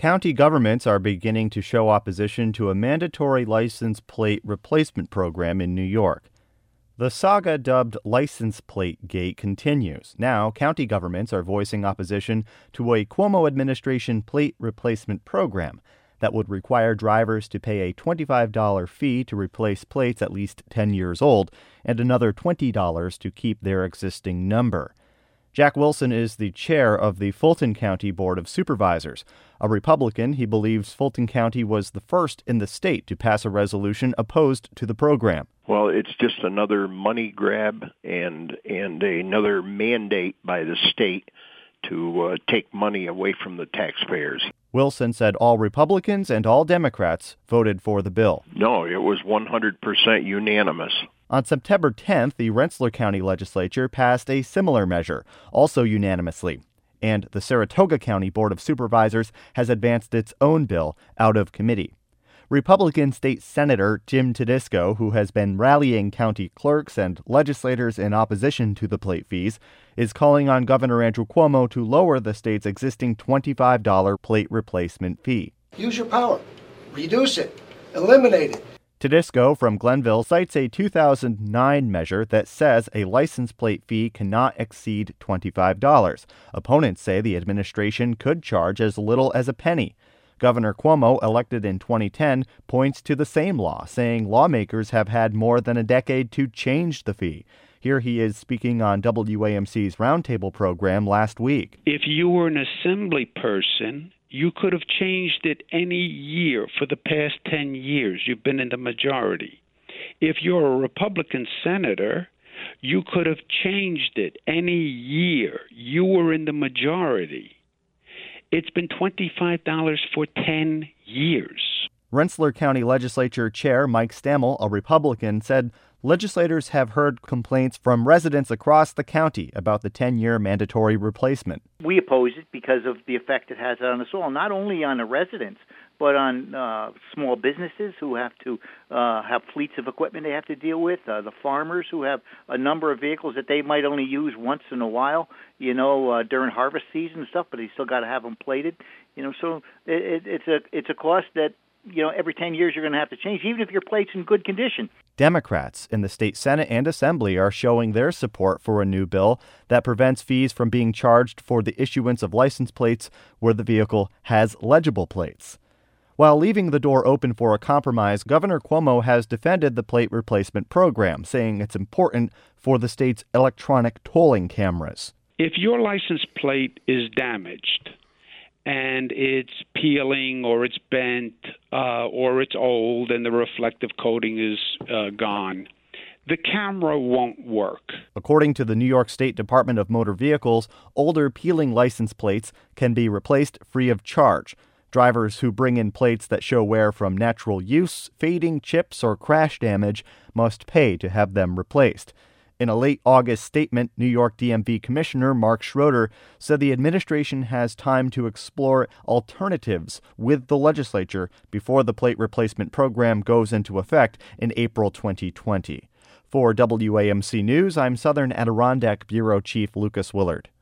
County governments are beginning to show opposition to a mandatory license plate replacement program in New York. The saga dubbed License Plate Gate continues. Now, county governments are voicing opposition to a Cuomo administration plate replacement program that would require drivers to pay a $25 fee to replace plates at least 10 years old and another $20 to keep their existing number. Jack Wilson is the chair of the Fulton County Board of Supervisors. A Republican, he believes Fulton County was the first in the state to pass a resolution opposed to the program. Well, it's just another money grab and another mandate by the state to take money away from the taxpayers. Wilson said all Republicans and all Democrats voted for the bill. No, it was 100% unanimous. On September 10th, the Rensselaer County Legislature passed a similar measure, also unanimously. And the Saratoga County Board of Supervisors has advanced its own bill out of committee. Republican State Senator Jim Tedisco, who has been rallying county clerks and legislators in opposition to the plate fees, is calling on Governor Andrew Cuomo to lower the state's existing $25 plate replacement fee. Use your power. Reduce it. Eliminate it. Tedisco from Glenville cites a 2009 measure that says a license plate fee cannot exceed $25. Opponents say the administration could charge as little as a penny. Governor Cuomo, elected in 2010, points to the same law, saying lawmakers have had more than a decade to change the fee. Here he is speaking on WAMC's Roundtable program last week. If you were an assembly person, you could have changed it any year for the past 10 years. You've been in the majority. If you're a Republican senator, you could have changed it any year. You were in the majority. It's been $25 for 10 years. Rensselaer County Legislature Chair Mike Stammel, a Republican, said legislators have heard complaints from residents across the county about the 10-year mandatory replacement. We oppose it because of the effect it has on us all, not only on the residents, but on small businesses who have to have fleets of equipment they have to deal with, the farmers who have a number of vehicles that they might only use once in a while, during harvest season and stuff, but they still got to have them plated. So it's a cost that, every 10 years you're going to have to change, even if your plate's in good condition. Democrats in the state Senate and Assembly are showing their support for a new bill that prevents fees from being charged for the issuance of license plates where the vehicle has legible plates. While leaving the door open for a compromise, Governor Cuomo has defended the plate replacement program, saying it's important for the state's electronic tolling cameras. If your license plate is damaged and it's peeling or it's bent or it's old and the reflective coating is gone, the camera won't work. According to the New York State Department of Motor Vehicles, older peeling license plates can be replaced free of charge. Drivers who bring in plates that show wear from natural use, fading, chips, or crash damage must pay to have them replaced. In a late August statement, New York DMV Commissioner Mark Schroeder said the administration has time to explore alternatives with the legislature before the plate replacement program goes into effect in April 2020. For WAMC News, I'm Southern Adirondack Bureau Chief Lucas Willard.